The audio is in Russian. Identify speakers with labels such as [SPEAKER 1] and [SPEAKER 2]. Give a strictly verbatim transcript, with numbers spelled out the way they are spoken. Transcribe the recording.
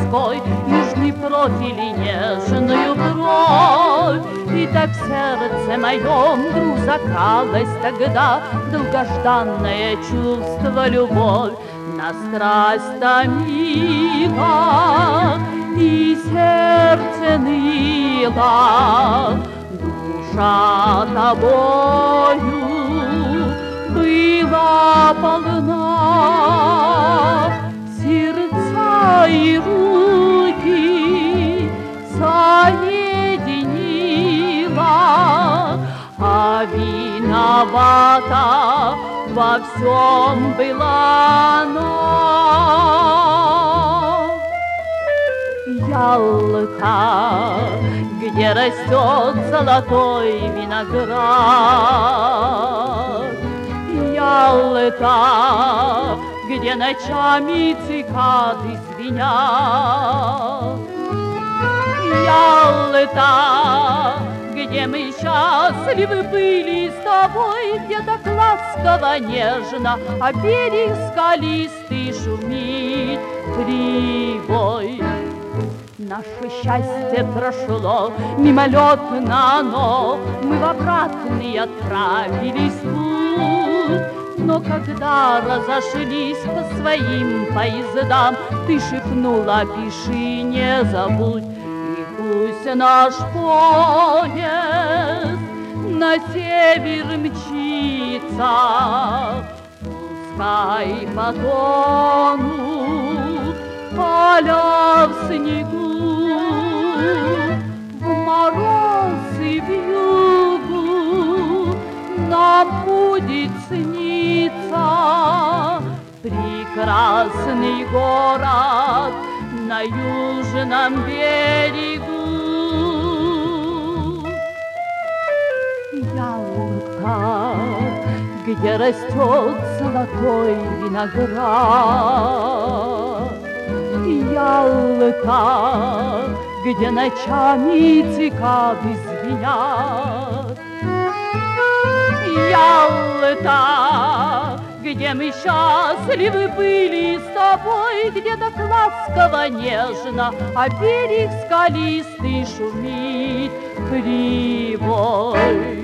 [SPEAKER 1] морской, южный профиль и нежную бровь. И так в сердце моем вдруг закралось тогда долгожданное чувство, любовь. На страсть томила, и сердце ныло, душа тобою была полна, сердца и руки соединила, а виновата во всем была она. Ялта, где растет золотой виноград, Ялта, где ночами цикады звенят, Ялта, где мы счастливы были с тобой, где так ласково, нежно, а берег скалистый шумит прибой. Наше счастье прошло мимолетно, но мы в обратный отправились путь. Но когда разошлись по своим поездам, ты шепнула: пиши, не забудь. И пусть наш поезд на север мчится, пускай потонут поля в снегу, в мороз и в югу нам будет сниться прекрасный город на южном берегу. Ялта, где растет золотой виноград, Ялта, где ночами цикады звенят, Ялта, где мы счастливы были с тобой, где так ласково, нежно, а берег скалистый шумит прибой.